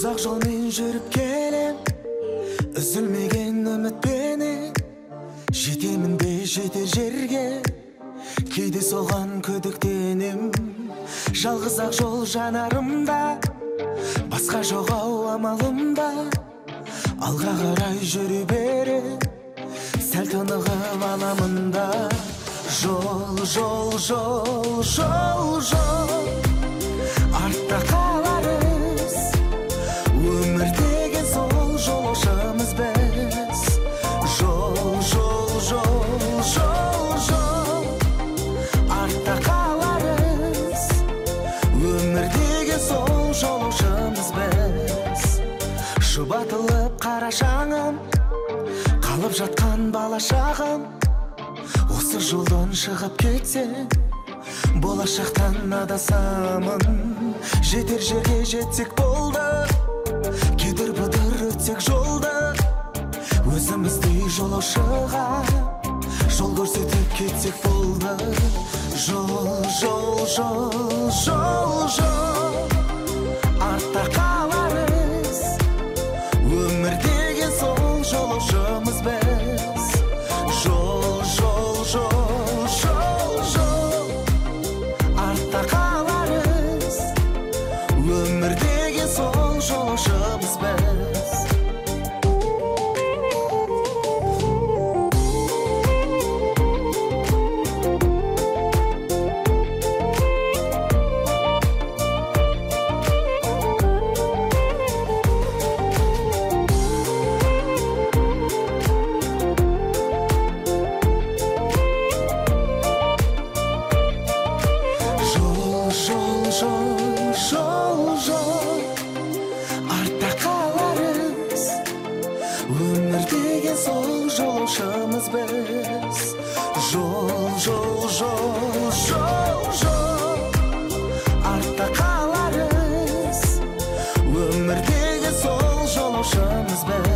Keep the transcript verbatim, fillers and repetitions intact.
Ұзақ жолмен жүріп келем, үзілмеген үмітпенен. Жетемін бе жетер жерге, кейде соған күдіктенем. Жалғыз ақ жол жанарымда, басқа жоқ ау амалымда. Алға қарай жүре бере, сәл тынығып аламын да. Жол, жол, жол, жол, жол, артта қаларыз. Өмір деген сол, жолаушымыз біз. Жол, жол, жол, жол, жол, артта қаларыз. Өмір деген сол, жолаушымыз біз. Шұбатылып қара шаңым, қалып жатқан бала шағым. Осы жолдан шығып кетсем, болашақтан адасамын. Жетер жерге жетсек болды, кедір-бұдыр өтсек жолды. Өзіміздей жолаушыға жол көрсетіп кетсек болды. Жол, жол, жол, жол, жол, артта қаларыз. Өмір деген сол, жолаушымыз біз. Жол, жол, жол, жол, жол, артта қаларыз. Өмір деген сол, жолаушымыз біз. Жол, жол, жол, артта қаларыз. Өмір деген сол, жолаушымыз біз. Жол, жол, жол, жол, жол, артта қаларыз. Өмір деген сол, жолаушымыз біз.